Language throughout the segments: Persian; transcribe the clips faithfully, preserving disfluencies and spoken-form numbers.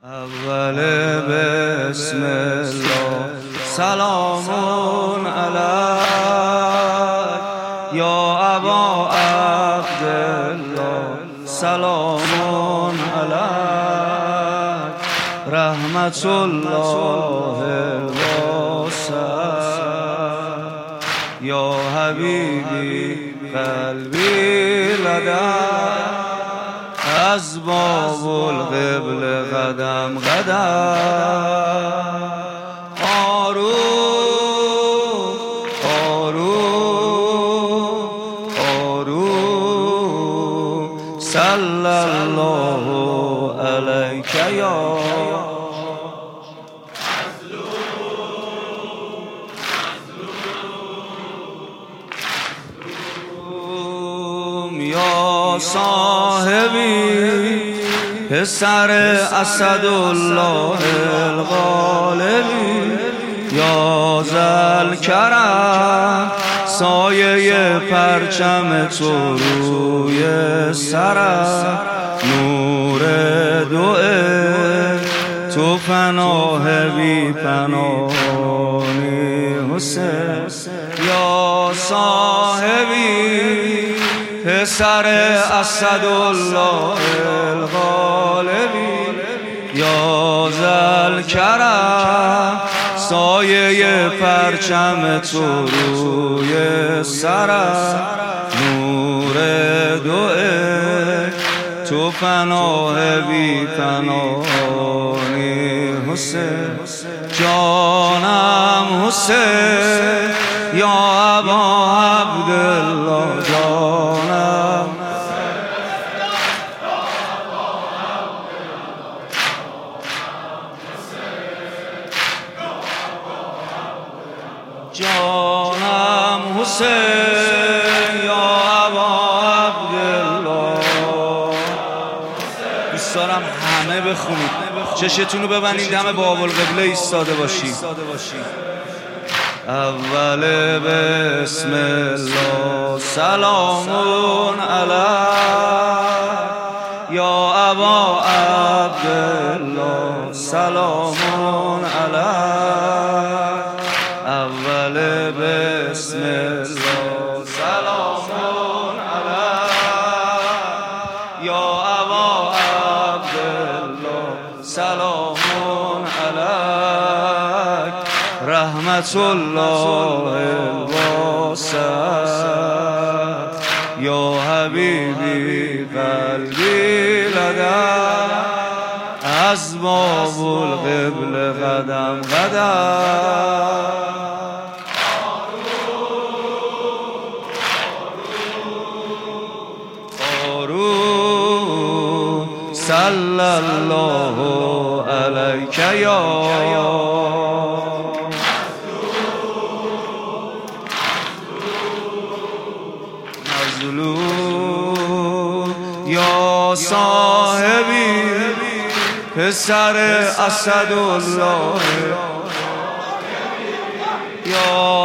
اول بسم الله سلام علیک یا ابا عبدالله سلام علیک رحمت الله الواسع یا حبیبی قلبی لدیک از باب القبل قدم قدم آروم آروم آروم صلی الله علیک یا یا صاحبی پسر اسدالله الغالبی یا ذل کرم سایه پرچم تو روی سرم نور دوئه تو پناه بی پناهی حسین یا صاحبی پسر اسدالله الغالبی یا ذل کرم سایه پرچم تو روی سرم نور دوئه تو پناه بی پناهی حسین جانم حسین یا ابا عبدالله جانم جانم حسین یا ابا عبدالله دوست دارم همه بخونید چشتون رو ببندید دم باب القبله ایستاده باشید اول بسم الله سلام علیک یا ابا عبدالله سلام علیک اول بسم الله سلام علیک یا ابا عبدالله سلام علیک رحمت الله الواسع یا حبیبی قلبی لدیک از باب القبل قدم قدم آروم صلی الله علیک یا یا صاحبی پسر اسدالله یا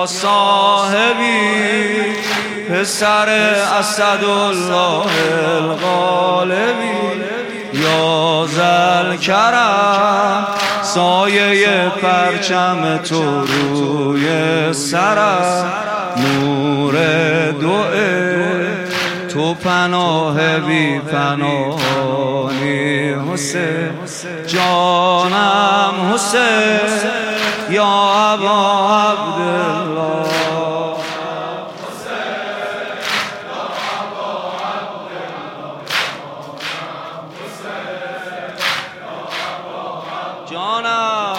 صاحبی پسر اسدالله الغالبی یا ذل کرم سایه پرچم تو روی سرم نور دوئه تو پناه بی پناهی حسین جانم حسین یا ابا عبدالله جانم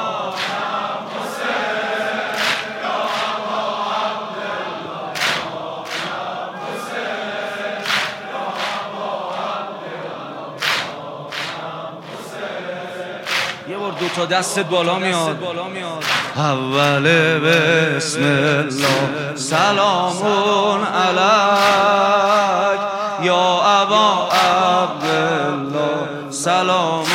یه بار دو تا دستت بالا میاد اول بسم الله سلام علیک یا ابا عبدالله سلام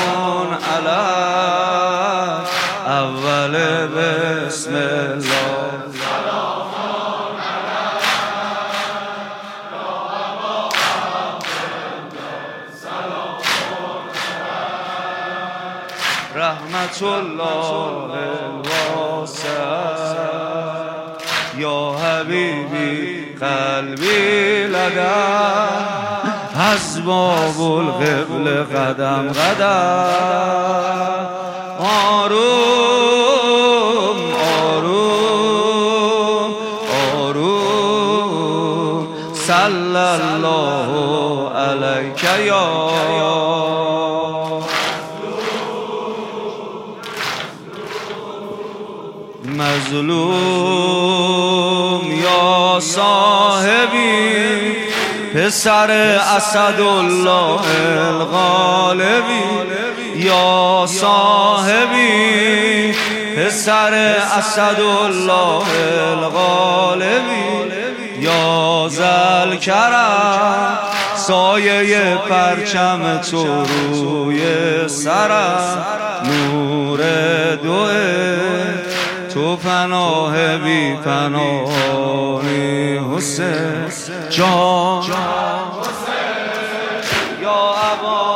علیک اول بسم الله سلام علیک یا ابا عبدالله سلام علیک رحمت الله الواسع یا حبیبی قلبی لدن از باب القبله قدم قدم آروم آروم آروم صلی الله علیک یا مظلوم یا صاحبی پسر اسدالله الغالبی یا صاحبی پسر اسدالله الغالبی یا ذل کرم سایه پرچم تو روی سرم نور دوه تو پناه بی پناهی حسین جان یا ابا